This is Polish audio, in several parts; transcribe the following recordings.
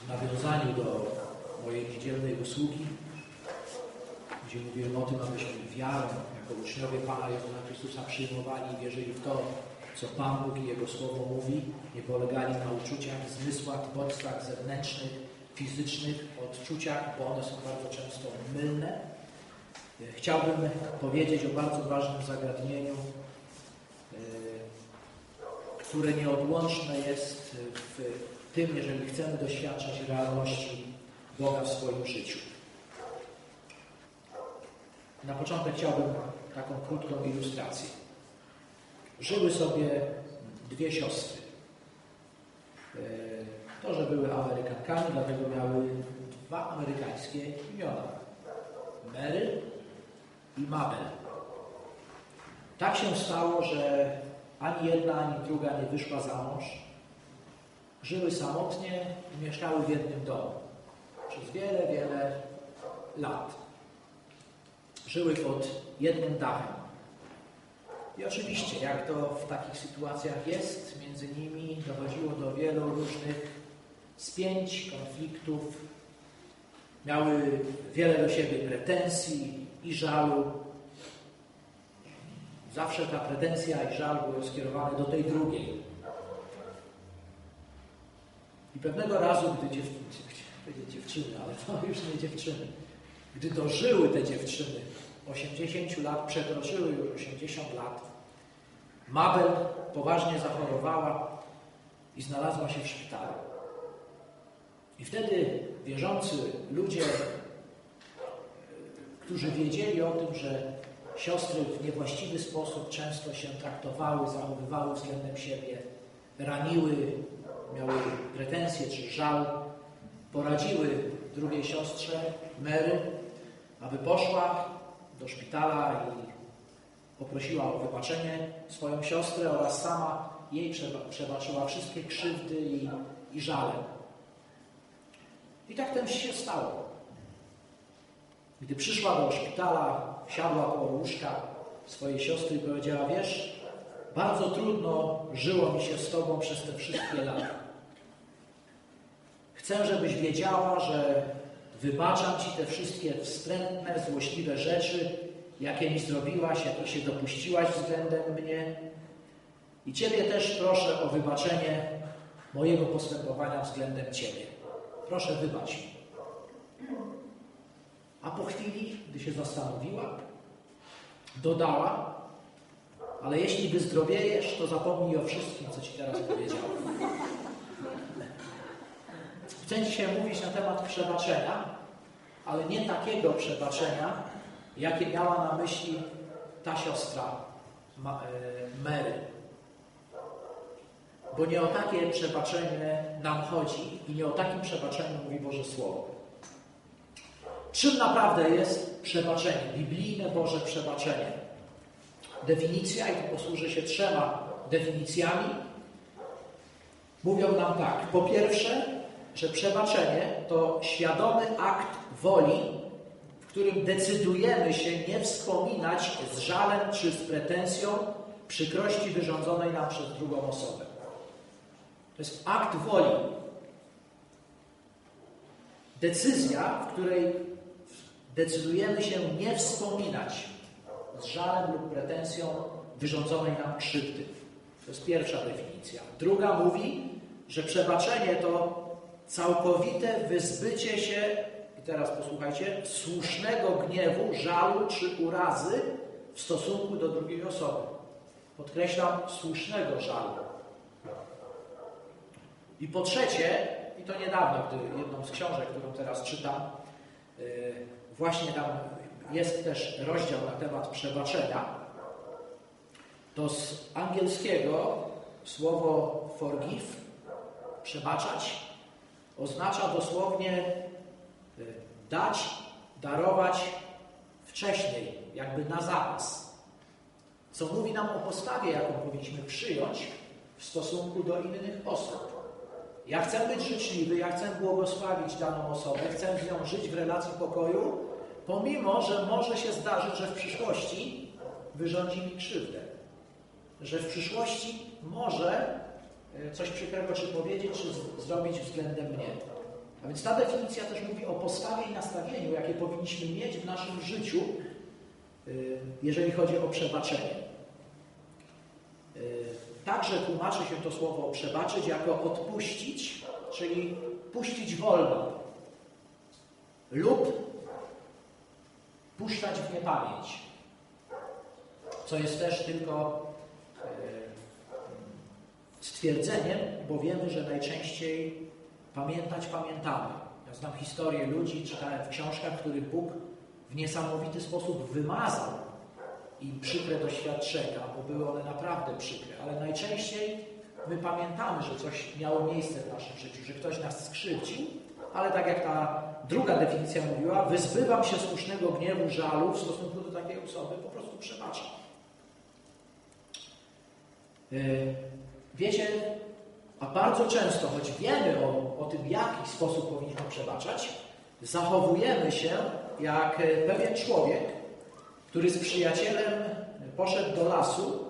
nawiązaniu do mojej niedzielnej usługi, gdzie mówiłem o tym, abyśmy wiarą jako uczniowie Pana Jezusa Chrystusa przyjmowali i wierzyli w to, co Pan Bóg i Jego Słowo mówi, nie polegali na uczuciach, zmysłach, bodźcach zewnętrznych, fizycznych, odczuciach, bo one są bardzo często mylne. Chciałbym powiedzieć o bardzo ważnym zagadnieniu, które nieodłączne jest w tym, jeżeli chcemy doświadczać realności Boga w swoim życiu. Na początek chciałbym taką krótką ilustrację. Żyły sobie dwie siostry. To, że były Amerykankami, dlatego miały dwa amerykańskie imiona. Mary i Mabel. Tak się stało, że ani jedna, ani druga nie wyszła za mąż. Żyły samotnie i mieszkały w jednym domu. Przez wiele, wiele lat. Żyły pod jednym dachem. I oczywiście, jak to w takich sytuacjach jest, między nimi dochodziło do wielu różnych spięć, konfliktów. Miały wiele do siebie pretensji i żalu. Zawsze ta pretensja i żal były skierowane do tej drugiej. I pewnego razu, gdy dziewczyny, ale to już nie dziewczyny, gdy dożyły te dziewczyny 80 lat, przekroczyły już 80 lat, Mabel poważnie zachorowała i znalazła się w szpitalu. I wtedy wierzący ludzie, którzy wiedzieli o tym, że siostry w niewłaściwy sposób często się traktowały, zachowywały względem siebie, raniły, miały pretensje czy żal, poradziły drugiej siostrze, Mary, aby poszła do szpitala i poprosiła o wybaczenie swoją siostrę oraz sama jej przebaczyła wszystkie krzywdy i żale. I tak też się stało. Gdy przyszła do szpitala, siadła koło łóżka swojej siostry i powiedziała: wiesz, bardzo trudno żyło mi się z Tobą przez te wszystkie lata. Chcę, żebyś wiedziała, że wybaczam Ci te wszystkie wstrętne, złośliwe rzeczy, jakie mi zrobiłaś, jakich się dopuściłaś względem mnie. I Ciebie też proszę o wybaczenie mojego postępowania względem Ciebie. Proszę, wybacz mi. A po chwili, gdy się zastanowiła, dodała: ale jeśli wyzdrowiejesz, to zapomnij o wszystkim, co Ci teraz powiedziałem. Chcę dzisiaj mówić na temat przebaczenia, ale nie takiego przebaczenia, jakie miała na myśli ta siostra Mary. Bo nie o takie przebaczenie nam chodzi i nie o takim przebaczeniu mówi Boże Słowo. Czym naprawdę jest przebaczenie? Biblijne Boże przebaczenie. Definicja, i tu posłużę się 3 definicjami, mówią nam tak. Po pierwsze, że przebaczenie to świadomy akt woli, w którym decydujemy się nie wspominać z żalem czy z pretensją przykrości wyrządzonej nam przez drugą osobę. To jest akt woli. Decyzja, w której decydujemy się nie wspominać z żalem lub pretensją wyrządzonej nam krzywdy. To jest pierwsza definicja. Druga mówi, że przebaczenie to całkowite wyzbycie się, i teraz posłuchajcie, słusznego gniewu, żalu czy urazy w stosunku do drugiej osoby. Podkreślam, słusznego żalu. I po trzecie, i to niedawno, gdy jedną z książek, którą teraz czytam, właśnie tam jest też rozdział na temat przebaczenia, to z angielskiego słowo forgive, przebaczać, oznacza dosłownie dać, darować wcześniej, jakby na zapas. Co mówi nam o postawie, jaką powinniśmy przyjąć w stosunku do innych osób. Ja chcę być życzliwy, ja chcę błogosławić daną osobę, chcę z nią żyć w relacji pokoju, pomimo że może się zdarzyć, że w przyszłości wyrządzi mi krzywdę. Że w przyszłości może coś przykrego czy powiedzieć, czy zrobić względem mnie. A więc ta definicja też mówi o postawie i nastawieniu, jakie powinniśmy mieć w naszym życiu, jeżeli chodzi o przebaczenie. Także tłumaczy się to słowo przebaczyć jako odpuścić, czyli puścić wolno lub puszczać w niepamięć, co jest też tylko stwierdzeniem, bo wiemy, że najczęściej pamiętać pamiętamy. Ja znam historię ludzi, czytałem w książkach, w których Bóg w niesamowity sposób wymazał im przykre doświadczenia, bo były one naprawdę przykre, ale najczęściej my pamiętamy, że coś miało miejsce w naszym życiu, że ktoś nas skrzywdził, ale tak jak ta druga definicja mówiła, wyzbywam się słusznego gniewu, żalu w stosunku do takiej osoby, po prostu przebaczam. Wiecie, a bardzo często, choć wiemy o tym, w jaki sposób powinniśmy przebaczać, zachowujemy się jak pewien człowiek, który z przyjacielem poszedł do lasu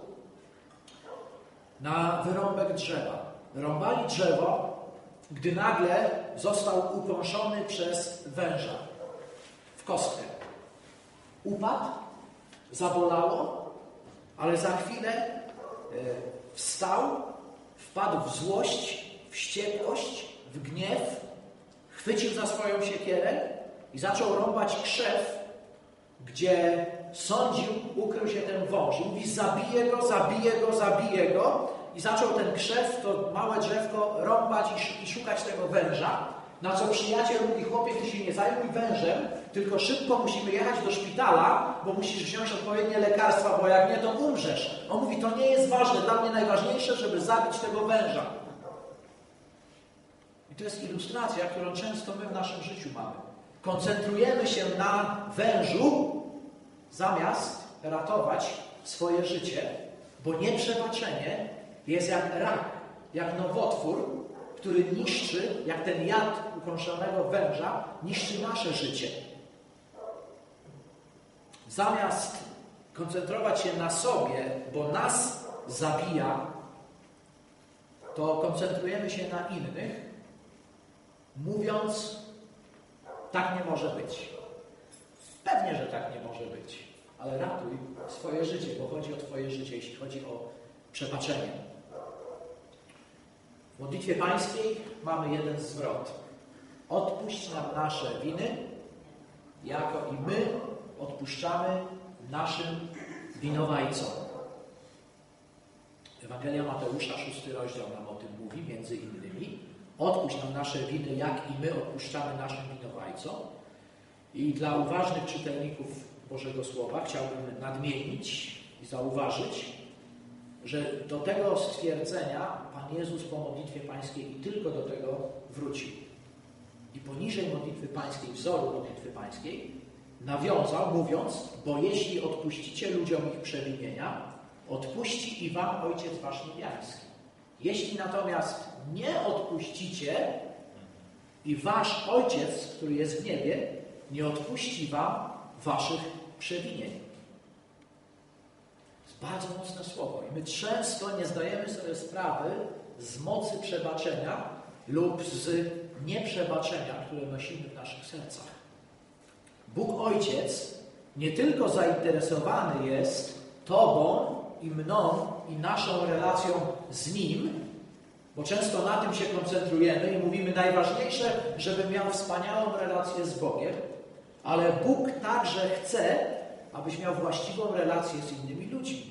na wyrąbek drzewa. Rąbali drzewo, gdy nagle został ukąszony przez węża w kostkę. Upadł, zabolało, ale za chwilę wstał, wpadł w złość, wściekłość, w gniew, chwycił za swoją siekierę i zaczął rąbać krzew, gdzie sądził, ukrył się ten wąż. I mówi, zabiję go, zabiję go, zabiję go. I zaczął ten krzew, to małe drzewko, rąbać i szukać tego węża. Na co przyjaciel mówi, chłopie, ty się nie zajmuj wężem, tylko szybko musimy jechać do szpitala, bo musisz wziąć odpowiednie lekarstwa, bo jak nie, to umrzesz. On mówi, to nie jest ważne, dla mnie najważniejsze, żeby zabić tego węża. I to jest ilustracja, którą często my w naszym życiu mamy. Koncentrujemy się na wężu, zamiast ratować swoje życie, bo nieprzebaczenie jest jak rak, jak nowotwór, który niszczy, jak ten jad ukąszonego węża, niszczy nasze życie. Zamiast koncentrować się na sobie, bo nas zabija, to koncentrujemy się na innych, mówiąc, tak nie może być. Pewnie, że tak nie może być, ale ratuj swoje życie, bo chodzi o twoje życie, jeśli chodzi o przebaczenie. W modlitwie pańskiej mamy jeden zwrot. Odpuść nam nasze winy, jako i my odpuszczamy naszym winowajcom. Ewangelia Mateusza, 6 rozdział nam o tym mówi, między innymi. Odpuść nam nasze winy, jak i my odpuszczamy naszym winowajcom. I dla uważnych czytelników Bożego Słowa chciałbym nadmienić i zauważyć, że do tego stwierdzenia Pan Jezus po modlitwie pańskiej i tylko do tego wrócił. I poniżej modlitwy pańskiej, wzoru modlitwy pańskiej, nawiązał, mówiąc, bo jeśli odpuścicie ludziom ich przewinienia, odpuści i wam Ojciec wasz niebiański. Jeśli natomiast nie odpuścicie i wasz Ojciec, który jest w niebie, nie odpuści wam waszych przewinień. To jest bardzo mocne słowo. I my często nie zdajemy sobie sprawy z mocy przebaczenia lub z nieprzebaczenia, które nosimy w naszych sercach. Bóg Ojciec nie tylko zainteresowany jest Tobą i mną i naszą relacją z Nim, bo często na tym się koncentrujemy i mówimy najważniejsze, żebym miał wspaniałą relację z Bogiem, ale Bóg także chce, abyś miał właściwą relację z innymi ludźmi.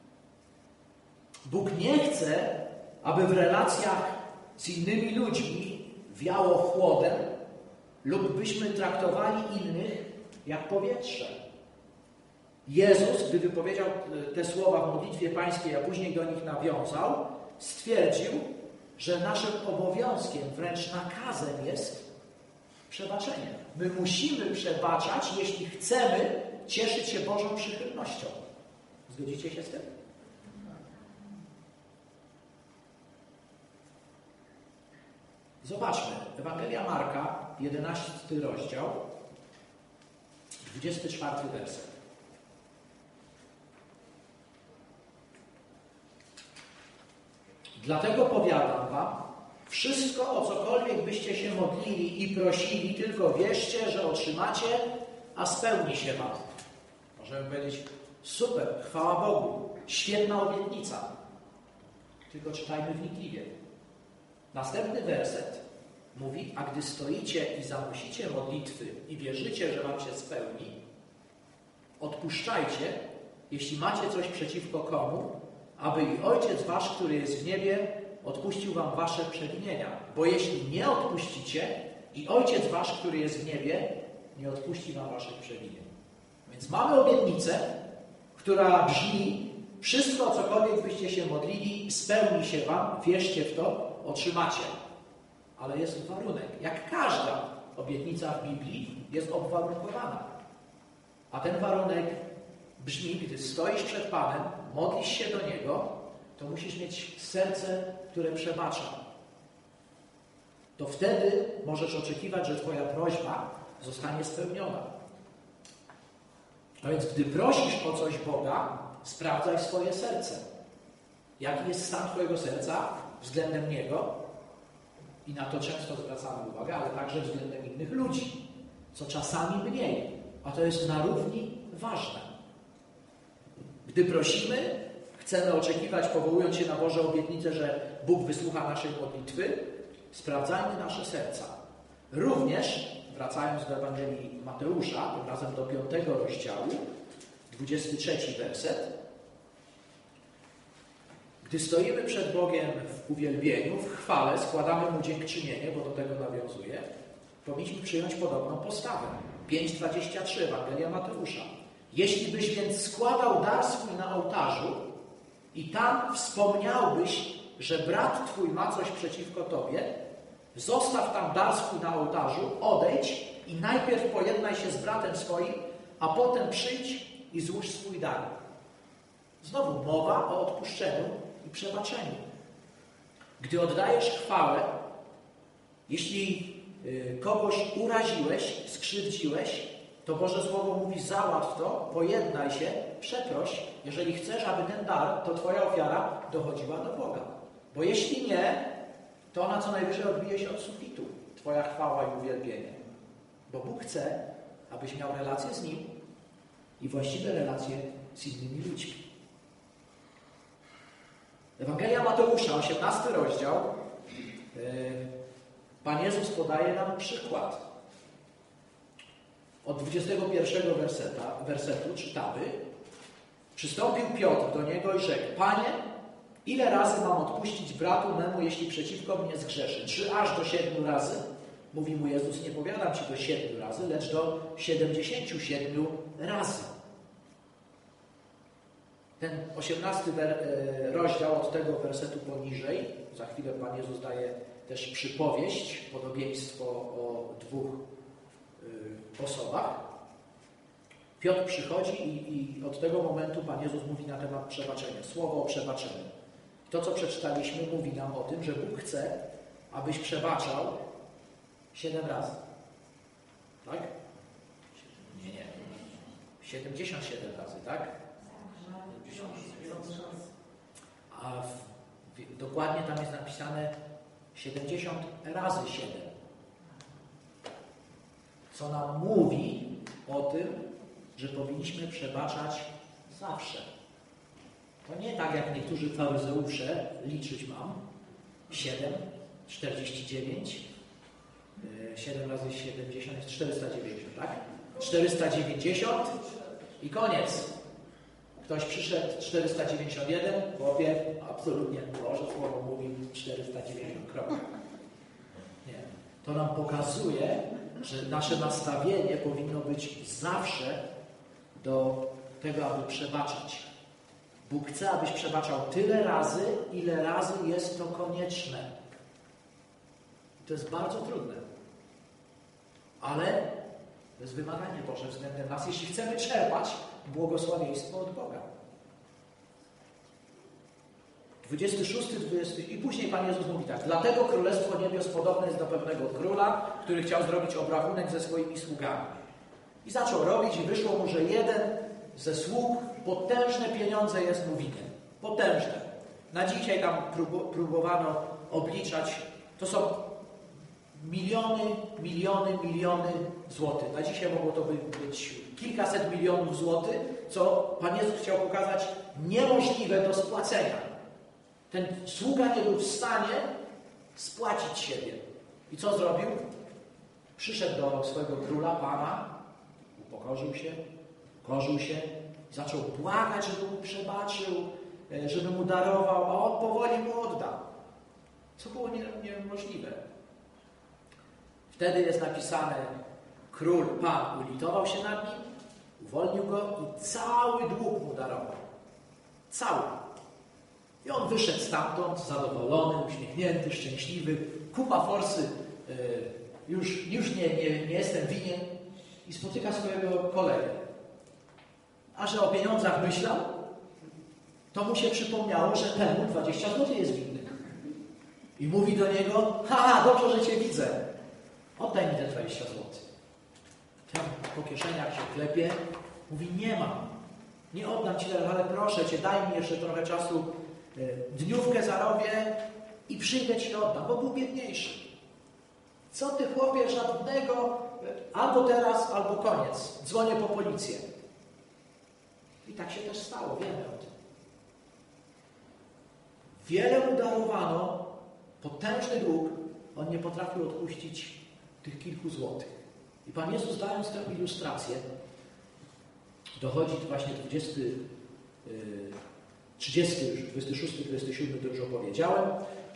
Bóg nie chce, aby w relacjach z innymi ludźmi wiało chłodem lub byśmy traktowali innych jak powietrze. Jezus, gdy wypowiedział te słowa w modlitwie pańskiej, a później do nich nawiązał, stwierdził, że naszym obowiązkiem, wręcz nakazem jest przebaczenie. My musimy przebaczać, jeśli chcemy cieszyć się Bożą przychylnością. Zgodzicie się z tym? Zobaczmy. Ewangelia Marka, 11 rozdział, 24 werset. Dlatego powiadam wam, Wszystko, o cokolwiek byście się modlili i prosili, tylko wierzcie, że otrzymacie, a spełni się wam. Możemy powiedzieć, super, chwała Bogu, świetna obietnica. Tylko czytajmy wnikliwie. Następny werset mówi, a gdy stoicie i zanosicie modlitwy i wierzycie, że wam się spełni, odpuszczajcie, jeśli macie coś przeciwko komu, aby i Ojciec wasz, który jest w niebie, odpuścił wam wasze przewinienia. Bo jeśli nie odpuścicie, i Ojciec wasz, który jest w niebie, nie odpuści wam waszych przewinień. Więc mamy obietnicę, która brzmi, wszystko, o cokolwiek byście się modlili, spełni się wam, wierzcie w to, otrzymacie. Ale jest warunek. Jak każda obietnica w Biblii jest obwarunkowana. A ten warunek brzmi, gdy stoisz przed Panem, modlisz się do Niego, to musisz mieć serce, które przebacza. To wtedy możesz oczekiwać, że Twoja prośba zostanie spełniona. A więc gdy prosisz o coś Boga, sprawdzaj swoje serce. Jaki jest stan Twojego serca względem Niego? I na to często zwracamy uwagę, ale także względem innych ludzi, co czasami mniej, a to jest na równi ważne. Gdy prosimy, chcemy oczekiwać, powołując się na Boże obietnice, że Bóg wysłucha naszej modlitwy, sprawdzajmy nasze serca. Również, wracając do Ewangelii Mateusza, tym razem do 5 rozdziału, 23 werset, gdy stoimy przed Bogiem w uwielbieniu, w chwale, składamy Mu dziękczynienie, bo do tego nawiązuje, powinniśmy przyjąć podobną postawę. 5:23 Ewangelia Mateusza. Jeśli byś więc składał dar swój na ołtarzu i tam wspomniałbyś, że brat twój ma coś przeciwko tobie, zostaw tam dar swój na ołtarzu, odejdź i najpierw pojednaj się z bratem swoim, a potem przyjdź i złóż swój dar. Znowu mowa o odpuszczeniu i przebaczeniu. Gdy oddajesz chwałę, jeśli kogoś uraziłeś, skrzywdziłeś, to Boże Słowo mówi, załatw to, pojednaj się, przeproś, jeżeli chcesz, aby ten dar, to Twoja ofiara dochodziła do Boga. Bo jeśli nie, to ona co najwyżej odbije się od sufitu, Twoja chwała i uwielbienie. Bo Bóg chce, abyś miał relacje z Nim i właściwe relacje z innymi ludźmi. Ewangelia Mateusza, 18 rozdział, Pan Jezus podaje nam przykład. Od 21 wersetu czytamy. Przystąpił Piotr do Niego i rzekł, Panie, ile razy mam odpuścić bratu memu, jeśli przeciwko mnie zgrzeszy? Czy aż do 7 razy? Mówi mu Jezus, nie powiadam Ci do 7 razy, lecz do 77 razy. Ten 18 rozdział od tego wersetu poniżej, za chwilę Pan Jezus daje też przypowieść, podobieństwo o 2 osobach. Piotr przychodzi i od tego momentu Pan Jezus mówi na temat przebaczenia. Słowo o przebaczeniu. To, co przeczytaliśmy, mówi nam o tym, że Bóg chce, abyś przebaczał 7 razy. Tak? Nie. 77 razy, tak? A dokładnie tam jest napisane 70 razy 7. Co nam mówi o tym, że powinniśmy przebaczać zawsze. To nie tak, jak niektórzy faryzeusze liczyć mam. 7, 49, 7 razy 70 jest 490, tak? 490 i koniec. Ktoś przyszedł 491, powie, absolutnie Boże Słowo mówi 490, kropka. Nie. To nam pokazuje, że nasze nastawienie powinno być zawsze do tego, aby przebaczać. Bóg chce, abyś przebaczał tyle razy, ile razy jest to konieczne. To jest bardzo trudne. Ale to jest wymaganie Boże względem nas, jeśli chcemy czerpać błogosławieństwo od Boga. 26, 20 i później Pan Jezus mówi tak. Dlatego Królestwo Niebios podobne jest do pewnego króla, który chciał zrobić obrachunek ze swoimi sługami. I zaczął robić i wyszło mu, że jeden ze sług potężne pieniądze jest mu winien. Potężne. Na dzisiaj tam próbowano obliczać To są miliony złotych. Na dzisiaj mogło to być kilkaset milionów złotych, co Pan Jezus chciał pokazać niemożliwe do spłacenia. Ten sługa nie był w stanie spłacić siebie. I co zrobił? Przyszedł do swojego króla, Pana, upokorzył się, zaczął błagać, żeby mu przebaczył, żeby mu darował, a on powoli mu oddał. Co było niemożliwe. Wtedy jest napisane, król, Pan ulitował się nad nim, uwolnił go i cały dług mu darował. Cały. I on wyszedł stamtąd zadowolony, uśmiechnięty, szczęśliwy, kupa forsy, już nie jestem winien i spotyka swojego kolegę. A że o pieniądzach myślał, to mu się przypomniało, że temu 20 zł jest winny. I mówi do niego, dobrze, że Cię widzę. Oddaj mi te 20 zł. Ten po kieszeniach się klepie, mówi, nie mam. Nie oddam Ci teraz, ale proszę Cię, daj mi jeszcze trochę czasu, dniówkę zarobię i przyjdę Ci oddam, bo był biedniejszy. Co Ty, chłopie, żadnego, albo teraz, albo koniec. Dzwonię po policję. I tak się też stało, wiemy o tym. Wiele mu darowano, potężny dług, on nie potrafił odpuścić tych kilku złotych. I Pan Jezus, dając tę ilustrację, dochodzi właśnie 30, już 26, 27 to już opowiedziałem,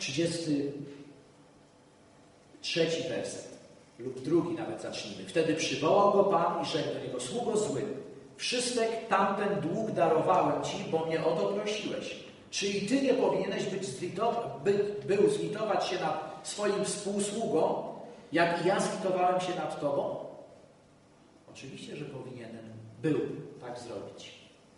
33 werset, lub drugi nawet zacznijmy. Wtedy przywołał go Pan i rzekł do niego, sługo zły, wszystek tamten dług darowałem Ci, bo mnie o to prosiłeś. Czy i Ty nie powinieneś był zlitować się nad swoim współsługą, jak i ja zlitowałem się nad Tobą? Oczywiście, że powinienem był tak zrobić.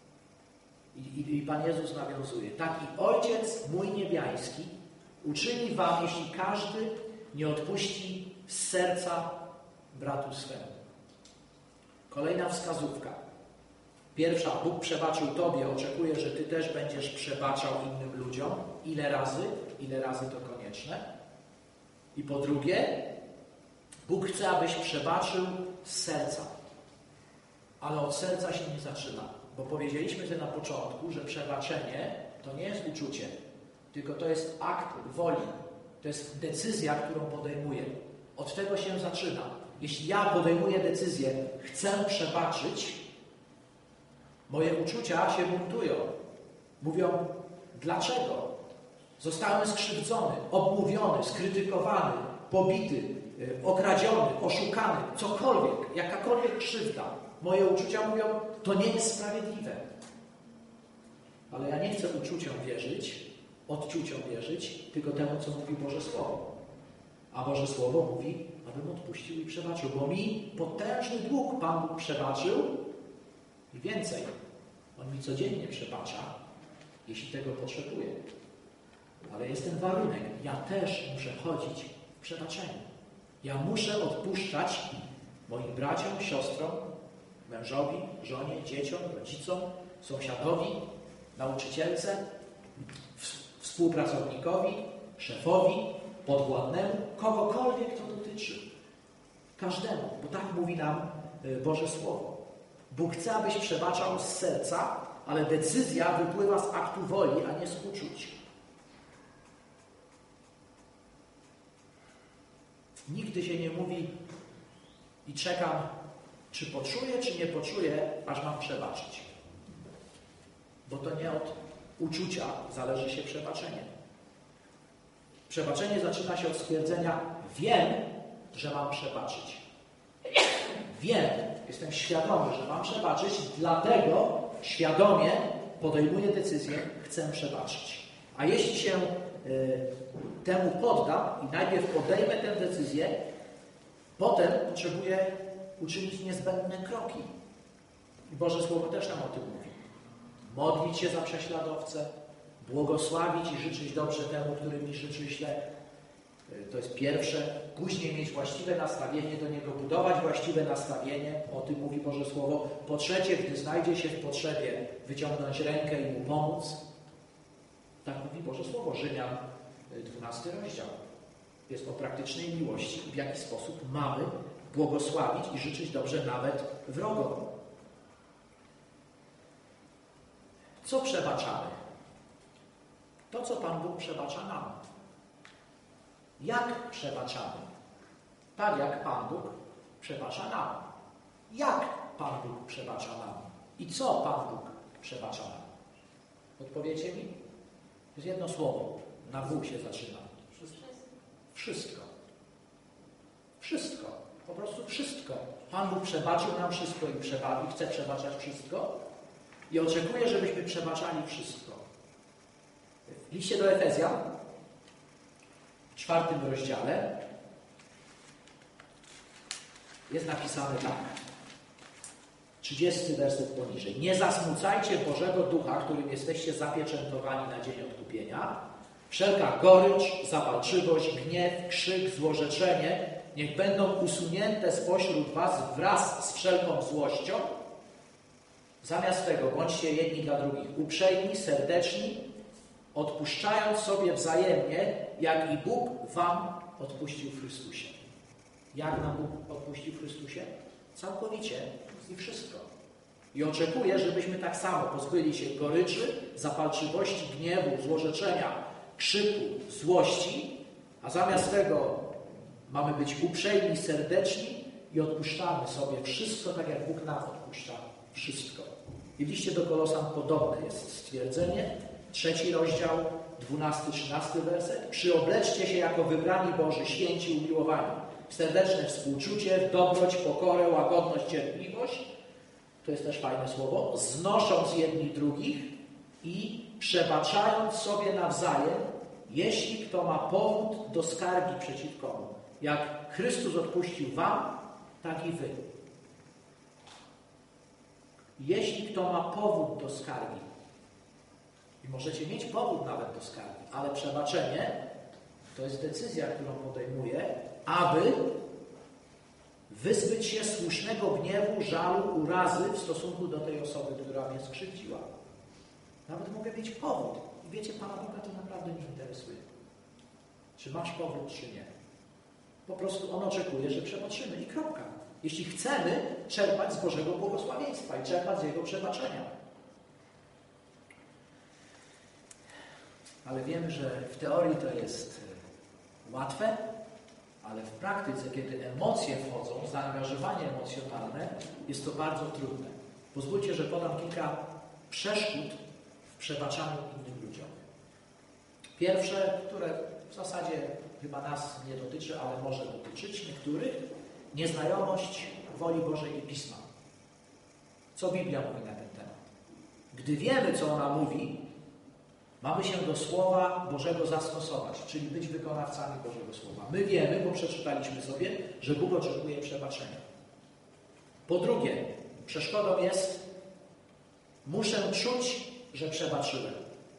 I Pan Jezus nawiązuje. Taki Ojciec mój niebiański uczyni wam, jeśli każdy nie odpuści z serca bratu swemu. Kolejna wskazówka. Pierwsza, Bóg przebaczył Tobie, oczekuje, że Ty też będziesz przebaczał innym ludziom. Ile razy to konieczne. I po drugie, Bóg chce, abyś przebaczył z serca. Ale od serca się nie zaczyna. Bo powiedzieliśmy to na początku, że przebaczenie to nie jest uczucie, tylko to jest akt woli. To jest decyzja, którą podejmuję. Od tego się zaczyna. Jeśli ja podejmuję decyzję, chcę przebaczyć, moje uczucia się buntują. Mówią, dlaczego? Zostałem skrzywdzony, obmówiony, skrytykowany, pobity, okradziony, oszukany, cokolwiek, jakakolwiek krzywda. Moje uczucia mówią, to nie jest sprawiedliwe. Ale ja nie chcę uczuciom wierzyć, odczuciom wierzyć, tylko temu, co mówi Boże Słowo. A Boże Słowo mówi, abym odpuścił i przebaczył, bo mi potężny dług Pan Bóg przebaczył i więcej. On mi codziennie przebacza, jeśli tego potrzebuję. Ale jest ten warunek. Ja też muszę chodzić w przebaczeniu. Ja muszę odpuszczać moim braciom, siostrom, mężowi, żonie, dzieciom, rodzicom, sąsiadowi, nauczycielce, współpracownikowi, szefowi, podwładnemu, kogokolwiek to dotyczy. Każdemu, bo tak mówi nam Boże Słowo. Bóg chce, abyś przebaczał z serca, ale decyzja wypływa z aktu woli, a nie z uczuć. Nigdy się nie mówi i czekam, czy poczuję, czy nie poczuję, aż mam przebaczyć. Bo to nie od uczucia zależy się przebaczenie. Przebaczenie zaczyna się od stwierdzenia, wiem, że mam przebaczyć. Wiem, jestem świadomy, że mam przebaczyć, dlatego świadomie podejmuję decyzję, chcę przebaczyć. A jeśli się temu poddam i najpierw podejmę tę decyzję, potem potrzebuję uczynić niezbędne kroki. I Boże Słowo też nam o tym mówi. Modlić się za prześladowcę, błogosławić i życzyć dobrze temu, który mi życzy źle. To jest pierwsze. Później mieć właściwe nastawienie do Niego, budować właściwe nastawienie. O tym mówi Boże Słowo. Po trzecie, gdy znajdzie się w potrzebie, wyciągnąć rękę i mu pomóc. Tak mówi Boże Słowo. Rzymian 12 rozdział. jest o praktycznej miłości i w jaki sposób mamy błogosławić i życzyć dobrze nawet wrogom. Co przebaczamy? To, co Pan Bóg przebacza nam. Jak przebaczamy? Tak jak Pan Bóg przebacza nam. Jak Pan Bóg przebacza nam? I co Pan Bóg przebacza nam? Odpowiecie mi? To jest jedno słowo. Na W się zaczyna. Wszystko. Wszystko. Po prostu wszystko. Pan Bóg przebaczył nam wszystko i chce przebaczać wszystko. I oczekuje, żebyśmy przebaczali wszystko. W liście do Efezjan, w 4 rozdziale, jest napisane tak. 30 werset poniżej. Nie zasmucajcie Bożego Ducha, którym jesteście zapieczętowani na dzień odkupienia. Wszelka gorycz, zapalczywość, gniew, krzyk, złorzeczenie niech będą usunięte spośród was wraz z wszelką złością. Zamiast tego bądźcie jedni dla drugich uprzejmi, serdeczni, odpuszczając sobie wzajemnie, jak i Bóg wam odpuścił w Chrystusie. Jak nam Bóg odpuścił w Chrystusie? Całkowicie i wszystko. I oczekuje, żebyśmy tak samo pozbyli się goryczy, zapalczywości, gniewu, złorzeczenia, krzyku, złości, a zamiast tego mamy być uprzejmi, serdeczni i odpuszczamy sobie wszystko, tak jak Bóg nam odpuszcza wszystko. I w liście do Kolosan podobne jest stwierdzenie. 3 rozdział, 12-13 werset. Przyobleczcie się jako wybrani Boży, święci, umiłowani. Serdeczne współczucie, dobroć, pokorę, łagodność, cierpliwość. To jest też fajne słowo. Znosząc jedni drugich i przebaczając sobie nawzajem, jeśli kto ma powód do skargi przeciwko mu. Jak Chrystus odpuścił wam, tak i wy. Jeśli kto ma powód do skargi, i możecie mieć powód nawet do skargi, ale przebaczenie to jest decyzja, którą podejmuję, aby wyzbyć się słusznego gniewu, żalu, urazy w stosunku do tej osoby, która mnie skrzywdziła. Nawet mogę mieć powód. I wiecie, Pana Boga to naprawdę nie interesuje. Czy masz powód, czy nie. Po prostu On oczekuje, że przebaczymy i kropka. Jeśli chcemy czerpać z Bożego błogosławieństwa i czerpać z Jego przebaczenia. Ale wiemy, że w teorii to jest łatwe, ale w praktyce, kiedy emocje wchodzą, zaangażowanie emocjonalne, jest to bardzo trudne. Pozwólcie, że podam kilka przeszkód w przebaczaniu innym ludziom. Pierwsze, które w zasadzie chyba nas nie dotyczy, ale może dotyczyć niektórych, nieznajomość woli Bożej i Pisma. Co Biblia mówi na ten temat? Gdy wiemy, co ona mówi, mamy się do Słowa Bożego zastosować, czyli być wykonawcami Bożego Słowa. My wiemy, bo przeczytaliśmy sobie, że Bóg oczekuje przebaczenia. Po drugie, przeszkodą jest, muszę czuć, że przebaczyłem.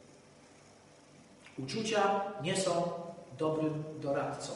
Uczucia nie są dobrym doradcą.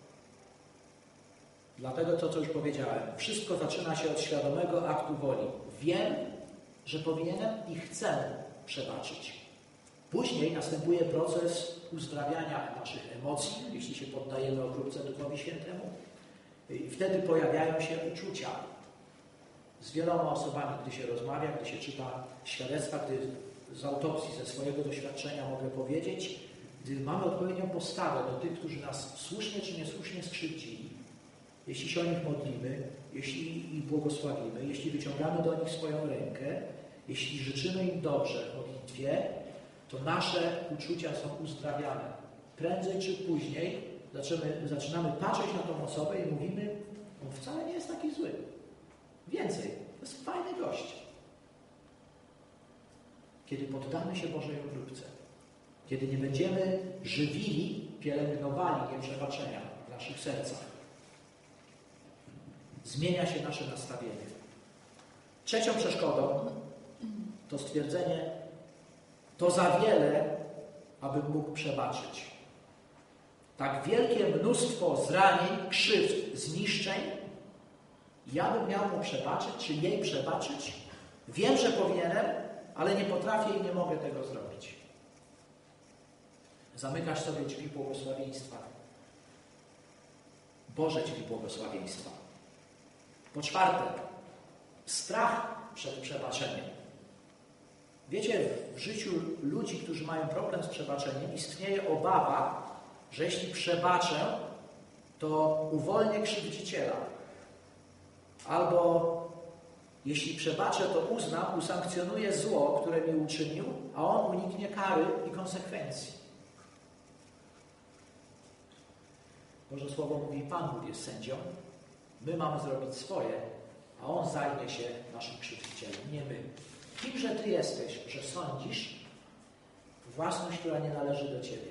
Dlatego to, co już powiedziałem, wszystko zaczyna się od świadomego aktu woli. Wiem, że powinienem i chcę przebaczyć. Później następuje proces uzdrawiania naszych emocji, jeśli się poddajemy obróbce Duchowi Świętemu. I wtedy pojawiają się uczucia. Z wieloma osobami, gdy się rozmawia, gdy się czyta świadectwa, gdy z autopsji, ze swojego doświadczenia mogę powiedzieć, gdy mamy odpowiednią postawę do tych, którzy nas słusznie czy niesłusznie skrzywdzili, jeśli się o nich modlimy, jeśli ich błogosławimy, jeśli wyciągamy do nich swoją rękę, jeśli życzymy im dobrze w modlitwie, to nasze uczucia są uzdrawiane. Prędzej czy później zaczynamy patrzeć na tą osobę i mówimy, on wcale nie jest taki zły. Więcej, to jest fajny gość. Kiedy poddamy się Bożej obróbce, kiedy nie będziemy żywili, pielęgnowali nieprzebaczenia w naszych sercach, zmienia się nasze nastawienie. Trzecią przeszkodą to stwierdzenie, to za wiele, abym mógł przebaczyć. Tak wielkie mnóstwo zranień, krzywd, zniszczeń, ja bym miał mu przebaczyć, czy jej przebaczyć? Wiem, że powinienem, ale nie potrafię i nie mogę tego zrobić. Zamykasz sobie drzwi błogosławieństwa. Boże Ci błogosławieństwa. Po czwarte, strach przed przebaczeniem. Wiecie, w życiu ludzi, którzy mają problem z przebaczeniem, istnieje obawa, że jeśli przebaczę, to uwolnię krzywdziciela. Albo jeśli przebaczę, to usankcjonuję zło, które mi uczynił, a on uniknie kary i konsekwencji. Boże Słowo mówi, Pan Bóg jest sędzią, my mamy zrobić swoje, a On zajmie się naszym krzywdzicielem, nie my. Kimże Ty jesteś, że sądzisz własność, która nie należy do Ciebie?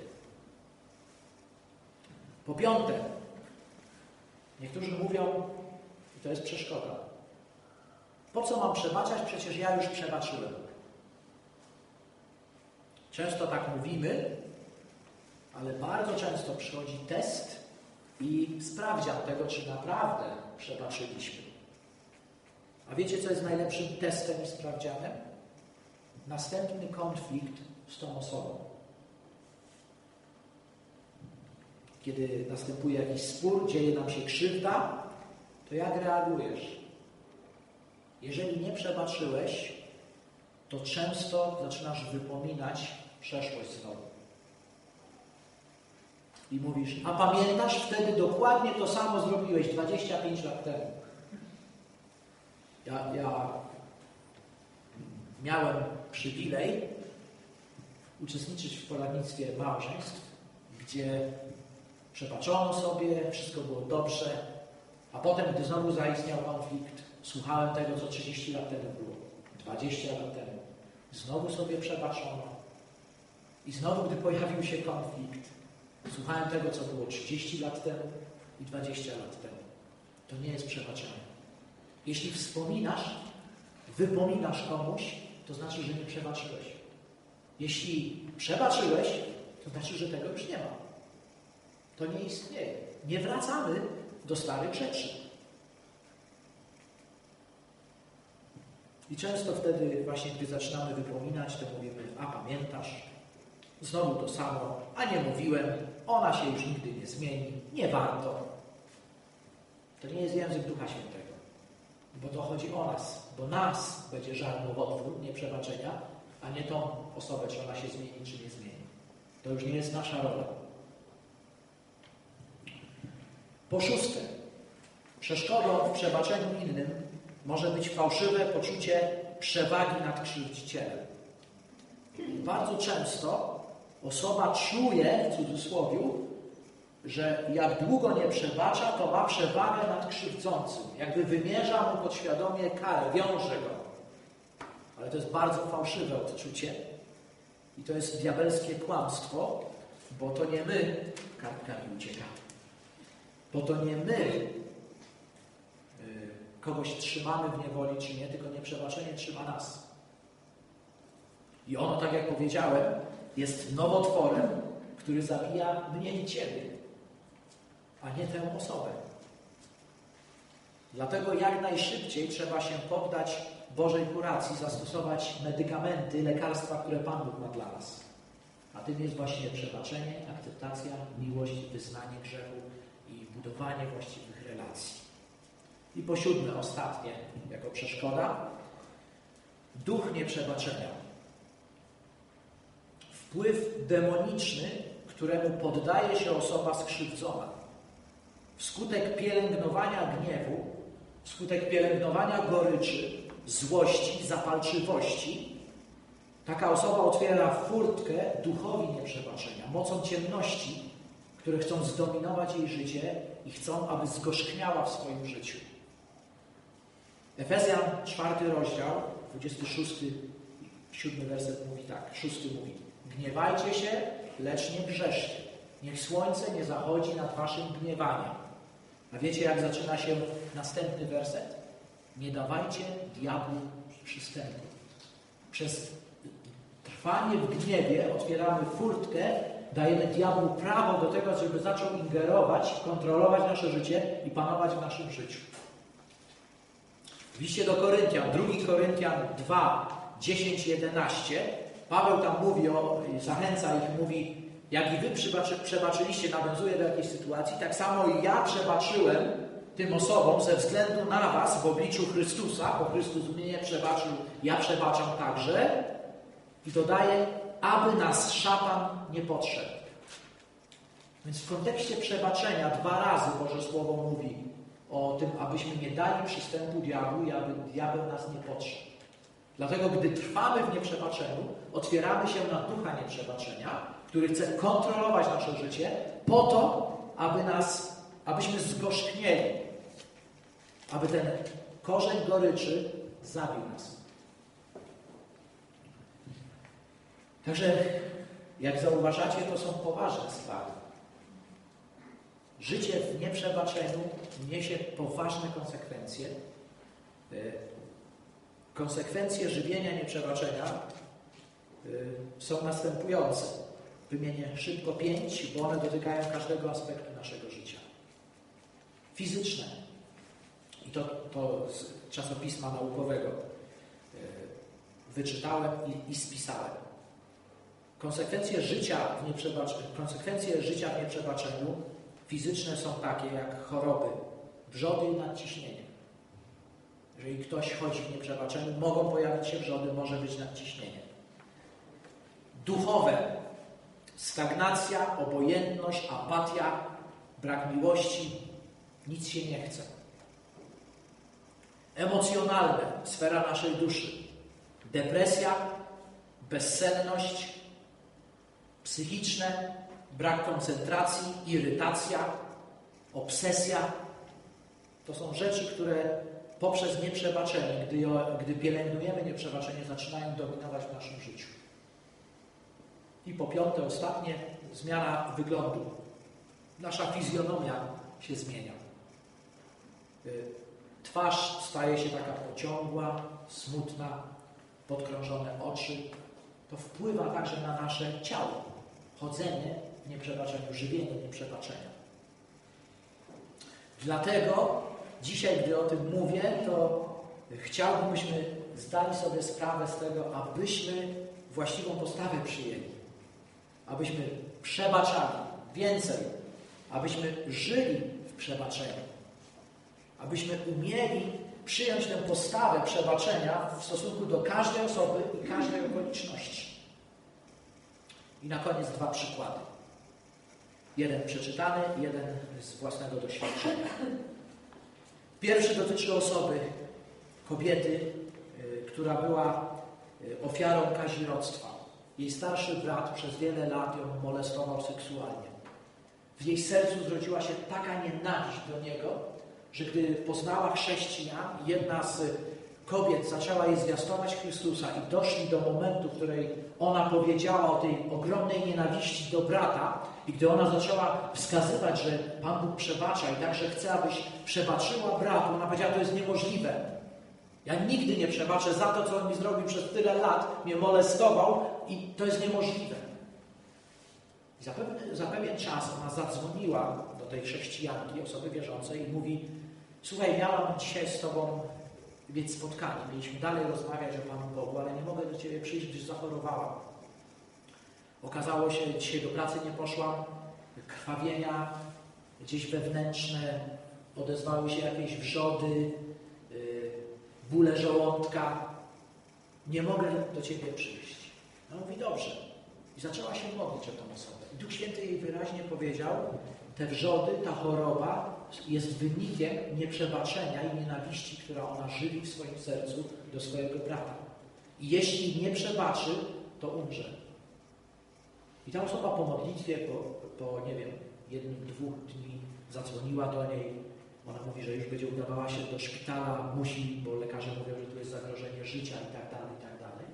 Po piąte, niektórzy mówią, i to jest przeszkoda, po co mam przebaczać? Przecież ja już przebaczyłem. Często tak mówimy, ale bardzo często przychodzi test i sprawdzian tego, czy naprawdę przebaczyliśmy. A wiecie, co jest najlepszym testem i sprawdzianem? Następny konflikt z tą osobą. Kiedy następuje jakiś spór, dzieje nam się krzywda, to jak reagujesz? Jeżeli nie przebaczyłeś, to często zaczynasz wypominać przeszłość znowu. I mówisz, a pamiętasz, wtedy dokładnie to samo zrobiłeś 25 lat temu. Ja miałem przywilej uczestniczyć w poradnictwie małżeństw, gdzie przebaczono sobie, wszystko było dobrze, a potem, gdy znowu zaistniał konflikt, słuchałem tego, co 30 lat temu było, 20 lat temu. Znowu sobie przebaczono. I znowu, gdy pojawił się konflikt, słuchałem tego, co było 30 lat temu i 20 lat temu. To nie jest przebaczenie. Jeśli wspominasz, wypominasz komuś, to znaczy, że nie przebaczyłeś. Jeśli przebaczyłeś, to znaczy, że tego już nie ma. To nie istnieje. Nie wracamy do starych rzeczy. I często wtedy właśnie, gdy zaczynamy wypominać, to mówimy, a pamiętasz, znowu to samo, a nie mówiłem, ona się już nigdy nie zmieni, nie warto. To nie jest język Ducha Świętego, bo to chodzi o nas, bo nas będzie żal nowotwór, nie przebaczenia, a nie tą osobę, czy ona się zmieni, czy nie zmieni. To już nie jest nasza rola. Po szóste, przeszkodą w przebaczeniu innym może być fałszywe poczucie przewagi nad krzywdzicielem. Bardzo często osoba czuje, w cudzysłowie, że jak długo nie przebacza, to ma przewagę nad krzywdzącym. Jakby wymierza mu podświadomie karę, wiąże go. Ale to jest bardzo fałszywe odczucie i to jest diabelskie kłamstwo, bo to nie my kartkami uciekamy. Bo to nie my kogoś trzymamy w niewoli, czy nie, tylko nieprzebaczenie trzyma nas. I ono, tak jak powiedziałem, jest nowotworem, który zabija mnie i Ciebie, a nie tę osobę. Dlatego jak najszybciej trzeba się poddać Bożej kuracji, zastosować medykamenty, lekarstwa, które Pan Bóg ma dla nas. A tym jest właśnie przebaczenie, akceptacja, miłość, wyznanie grzechu i budowanie właściwych relacji. I po siódme, ostatnie, jako przeszkoda, duch nieprzebaczenia. Wpływ demoniczny, któremu poddaje się osoba skrzywdzona. Wskutek pielęgnowania gniewu, wskutek pielęgnowania goryczy, złości, zapalczywości, taka osoba otwiera furtkę duchowi nieprzebaczenia, mocą ciemności, które chcą zdominować jej życie i chcą, aby zgorzkniała w swoim życiu. Efezjan 4 rozdział, 26, 7 werset mówi tak, 6 mówi: gniewajcie się, lecz nie grzeszcie. Niech słońce nie zachodzi nad waszym gniewaniem. A wiecie, jak zaczyna się następny werset? Nie dawajcie diabłu przystępu. Przez trwanie w gniewie otwieramy furtkę, dajemy diabłu prawo do tego, żeby zaczął ingerować, kontrolować nasze życie i panować w naszym życiu. W liście do Koryntian, 2 Koryntian 2, 10, 11, Paweł tam mówi, zachęca ich, mówi, Jak i wy przebaczyliście, nawiązuje do jakiejś sytuacji, tak samo i ja przebaczyłem tym osobom ze względu na was w obliczu Chrystusa, bo Chrystus mnie przebaczył, ja przebaczam także. I dodaje, aby nas szatan nie podszedł. Więc w kontekście przebaczenia 2 razy Boże Słowo mówi o tym, abyśmy nie dali przystępu diabłu i aby diabeł nas nie podszedł. Dlatego, gdy trwamy w nieprzebaczeniu, otwieramy się na ducha nieprzebaczenia, który chce kontrolować nasze życie po to, abyśmy zgorzknieli, aby ten korzeń goryczy zabił nas. Także, jak zauważacie, to są poważne sprawy. Życie w nieprzebaczeniu niesie poważne konsekwencje. Konsekwencje żywienia nieprzebaczenia są następujące. Wymienię szybko 5, bo one dotykają każdego aspektu naszego życia. Fizyczne. I to z czasopisma naukowego wyczytałem i spisałem. Konsekwencje życia w nieprzebaczeniu fizyczne są takie jak choroby wrzody i nadciśnienie. Jeżeli ktoś chodzi w nieprzebaczeniu, mogą pojawić się wrzody, może być nadciśnienie. Duchowe. Stagnacja, obojętność, apatia, brak miłości, nic się nie chce. Emocjonalne. Sfera naszej duszy. Depresja, bezsenność, psychiczne, brak koncentracji, irytacja, obsesja. To są rzeczy, które poprzez nieprzebaczenie, gdy pielęgnujemy nieprzebaczenie, zaczynają dominować w naszym życiu. I po 5, ostatnie, zmiana wyglądu. Nasza fizjonomia się zmienia. Twarz staje się taka pociągła, smutna, podkrążone oczy. To wpływa także na nasze ciało. Chodzenie w nieprzebaczeniu, żywienie nieprzebaczenia. Dlatego dzisiaj, gdy o tym mówię, to chciałbym, byśmy zdali sobie sprawę z tego, abyśmy właściwą postawę przyjęli. Abyśmy przebaczali więcej. Abyśmy żyli w przebaczeniu. Abyśmy umieli przyjąć tę postawę przebaczenia w stosunku do każdej osoby i każdej okoliczności. I na koniec 2 przykłady. Jeden przeczytany, jeden z własnego doświadczenia. Pierwszy dotyczy osoby, kobiety, która była ofiarą kazirodztwa. Jej starszy brat przez wiele lat ją molestował seksualnie. W jej sercu zrodziła się taka nienawiść do niego, że gdy poznała chrześcijan, jedna z kobiet zaczęła jej zwiastować Chrystusa i doszli do momentu, w której ona powiedziała o tej ogromnej nienawiści do brata i gdy ona zaczęła wskazywać, że Pan Bóg przebacza i także chce, abyś przebaczyła bratu, ona powiedziała, to jest niemożliwe. Ja nigdy nie przebaczę za to, co on mi zrobił przez tyle lat, mnie molestował i to jest niemożliwe. I za pewien czas ona zadzwoniła do tej chrześcijanki, osoby wierzącej i mówi, słuchaj, miałam dzisiaj z Tobą mieć spotkanie. Mieliśmy dalej rozmawiać o Panu Bogu, ale nie mogę do Ciebie przyjść, gdyż zachorowałam. Okazało się, dzisiaj do pracy nie poszłam, krwawienia gdzieś wewnętrzne, odezwały się jakieś wrzody, bóle żołądka. Nie mogę do Ciebie przyjść. No mówi, dobrze. I zaczęła się modlić o tę osobę. I Duch Święty jej wyraźnie powiedział, te wrzody, ta choroba jest wynikiem nieprzebaczenia i nienawiści, która ona żywi w swoim sercu do swojego brata. I jeśli nie przebaczy, to umrze. I ta osoba po modlitwie, po nie wiem, 1-2 dni zadzwoniła do niej. Ona mówi, że już będzie udawała się do szpitala, musi, bo lekarze mówią, że tu jest zagrożenie życia i tak dalej, i tak dalej.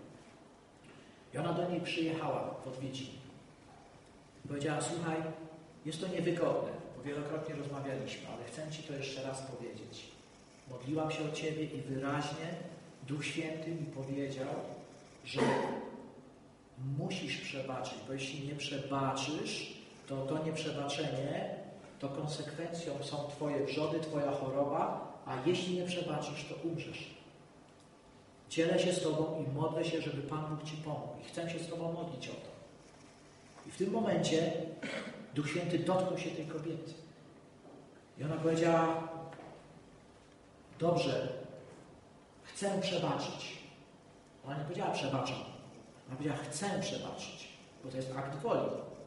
I ona do niej przyjechała w odwiedziny. Powiedziała, słuchaj, jest to niewygodne, bo wielokrotnie rozmawialiśmy, ale chcę Ci to jeszcze raz powiedzieć. Modliłam się o Ciebie i wyraźnie Duch Święty mi powiedział, że musisz przebaczyć, bo jeśli nie przebaczysz, to nieprzebaczenie, to konsekwencją są Twoje wrzody, Twoja choroba, a jeśli nie przebaczysz, to umrzesz. Dzielę się z Tobą i modlę się, żeby Pan Bóg Ci pomógł. I chcę się z Tobą modlić o to. I w tym momencie Duch Święty dotknął się tej kobiety. I ona powiedziała: dobrze, chcę przebaczyć. Ona nie powiedziała: przebaczam. Ona powiedziała: chcę przebaczyć, bo to jest akt woli.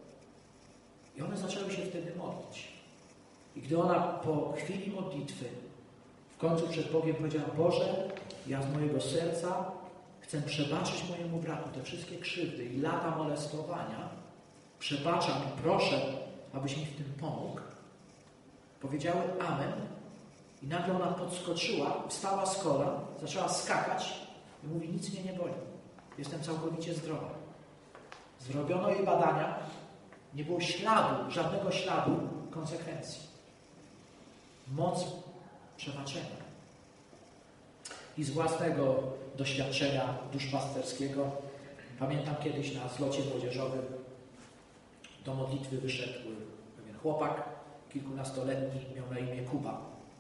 I one zaczęły się wtedy modlić. I gdy ona po chwili modlitwy w końcu przed Bogiem powiedziała: Boże, ja z mojego serca chcę przebaczyć mojemu bratu te wszystkie krzywdy i lata molestowania, przebaczam i proszę, abyś mi w tym pomógł. Powiedziały amen i nagle ona podskoczyła, wstała z kolan, zaczęła skakać i mówi: nic mnie nie boli, jestem całkowicie zdrowa. Zrobiono jej badania, nie było śladu, żadnego śladu konsekwencji. Moc przebaczenia. I z własnego doświadczenia duszpasterskiego pamiętam kiedyś na zlocie młodzieżowym do modlitwy wyszedł pewien chłopak, kilkunastoletni, miał na imię Kuba.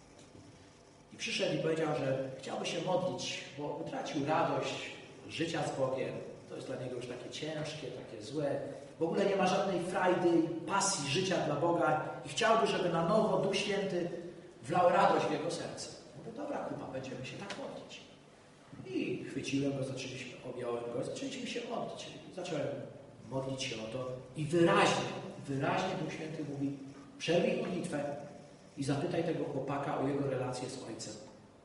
I przyszedł i powiedział, że chciałby się modlić, bo utracił radość życia z Bogiem. To jest dla niego już takie ciężkie, takie złe. W ogóle nie ma żadnej frajdy i pasji życia dla Boga i chciałby, żeby na nowo Duch Święty wlał radość w jego serce. Mówię: dobra, Kuba, będziemy się tak modlić. I chwyciłem go, objąłem go, zaczęliśmy się modlić. Zacząłem modlić się o to i wyraźnie Duch Święty mówi: przerwij modlitwę i zapytaj tego chłopaka o jego relację z Ojcem.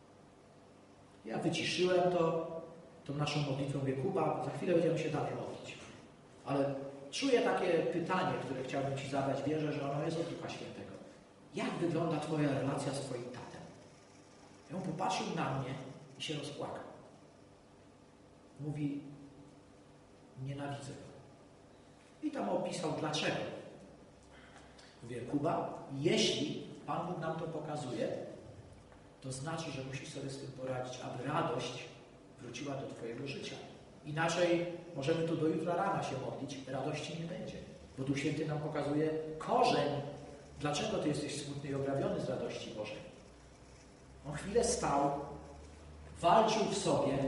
Ja wyciszyłem tą naszą modlitwę, mówię: Kuba, za chwilę będziemy się dalej modlić. Ale czuję takie pytanie, które chciałbym Ci zadać. Wierzę, że ono jest od Ducha Świętego. Jak wygląda Twoja relacja z Twoim tatem? I on popatrzył na mnie i się rozpłakał. Mówi: nienawidzę go. I tam opisał dlaczego. Mówię: Kuba, jeśli Pan Bóg nam to pokazuje, to znaczy, że musisz sobie z tym poradzić, aby radość wróciła do Twojego życia. Inaczej możemy tu do jutra rana się modlić, radości nie będzie. Bo Duch Święty nam pokazuje korzeń, dlaczego Ty jesteś smutny i ograbiony z radości Bożej. On chwilę stał, walczył w sobie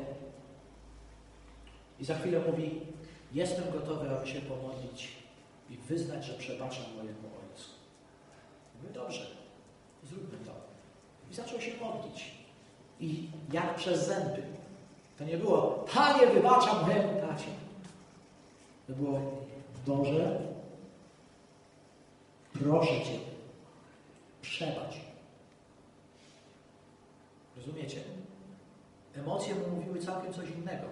i za chwilę mówi: jestem gotowy, aby się pomodlić i wyznać, że przebaczam mojemu Ojcu. Mówię: dobrze, zróbmy to. I zaczął się modlić. I jak przez zęby. To nie było: Panie, wybaczam mojemu tacie. To było: Boże, proszę Cię, przebacz. Rozumiecie? Emocje mu mówiły całkiem coś innego.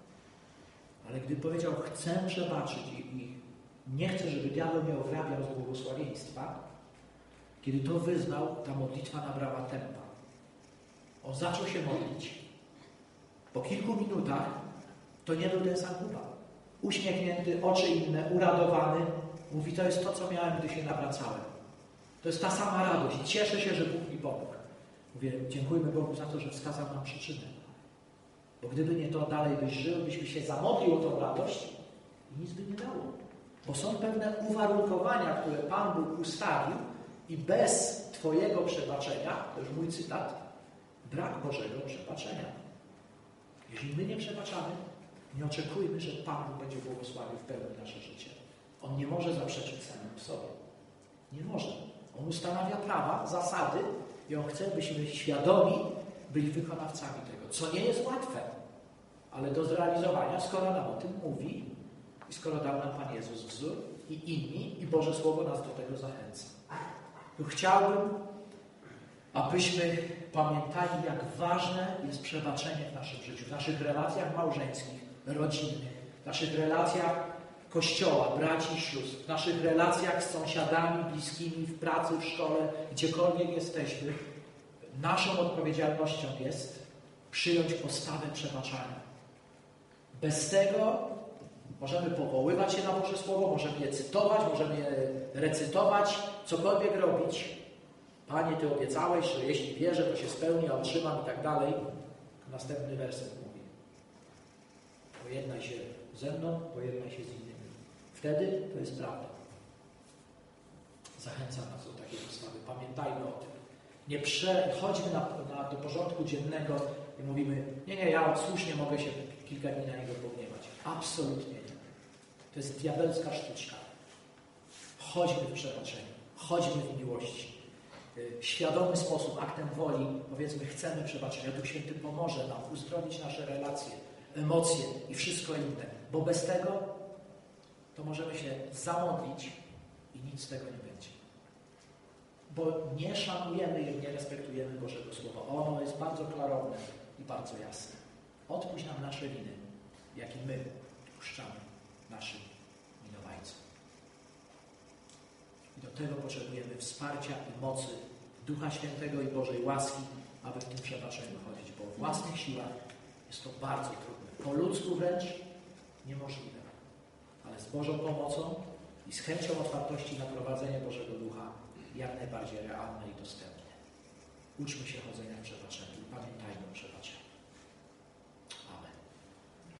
Ale gdy powiedział: chcę przebaczyć i nie chcę, żeby diabeł mnie ograbiał z błogosławieństwa, kiedy to wyznał, ta modlitwa nabrała tempa. On zaczął się modlić. Po kilku minutach to nie był ten sam Kuba. Uśmiechnięty, oczy inne, uradowany. Mówi: to jest to, co miałem, gdy się nawracałem. To jest ta sama radość. I cieszę się, że Bóg mi pomógł. Mówię: dziękujmy Bogu za to, że wskazał nam przyczynę. Bo gdyby nie to, dalej byś żył, byśmy się zamodlił o tą radość i nic by nie dało. Bo są pewne uwarunkowania, które Pan Bóg ustawił i bez Twojego przebaczenia, to już mój cytat, brak Bożego przebaczenia. Jeśli my nie przebaczamy, nie oczekujmy, że Pan Bóg będzie błogosławił w pełni nasze życie. On nie może zaprzeczyć samym sobie. Nie może. On ustanawia prawa, zasady i On chce, byśmy świadomi byli wykonawcami tego, co nie jest łatwe, ale do zrealizowania, skoro nam o tym mówi i skoro dał nam Pan Jezus wzór i inni i Boże Słowo nas do tego zachęca. Tu chciałbym, abyśmy pamiętali, jak ważne jest przebaczenie w naszym życiu, w naszych relacjach małżeńskich, rodzinnych, w naszych relacjach Kościoła, braci i sióstr, w naszych relacjach z sąsiadami, bliskimi, w pracy, w szkole, gdziekolwiek jesteśmy. Naszą odpowiedzialnością jest przyjąć postawę przebaczania. Bez tego możemy powoływać się na Boże Słowo, możemy je cytować, możemy je recytować, cokolwiek robić. Panie, Ty obiecałeś, że jeśli wierzę, to się spełni, a otrzymam i tak dalej. Następny werset mówi: pojednaj się ze mną, pojednaj się z innymi. Wtedy to jest prawda. Zachęcam nas do takiej postawy. Pamiętajmy o tym. Nie przechodźmy do porządku dziennego i mówimy: nie, ja słusznie mogę się kilka dni na niego pogniewać. Absolutnie nie. To jest diabelska sztuczka. chodźmy w przebaczeniu, chodźmy w miłości. W świadomy sposób, aktem woli, powiedzmy, chcemy przebaczenia. Duch Święty pomoże nam uzdrowić nasze relacje, emocje i wszystko inne. Bo bez tego to możemy się zamodlić i nic z tego nie będzie. Bo nie szanujemy i nie respektujemy Bożego Słowa. Ono jest bardzo klarowne i bardzo jasne. Odpuść nam nasze winy, jak i my odpuszczamy naszym winowajcom. I do tego potrzebujemy wsparcia i mocy Ducha Świętego i Bożej łaski, aby w tym przebaczeniu chodzić, bo w własnych siłach jest to bardzo trudne. Po ludzku wręcz niemożliwe. Ale z Bożą pomocą i z chęcią otwartości na prowadzenie Bożego Ducha jak najbardziej realne i dostępne. Uczmy się chodzenia w przebaczeniu i pamiętajmy o przebaczeniu.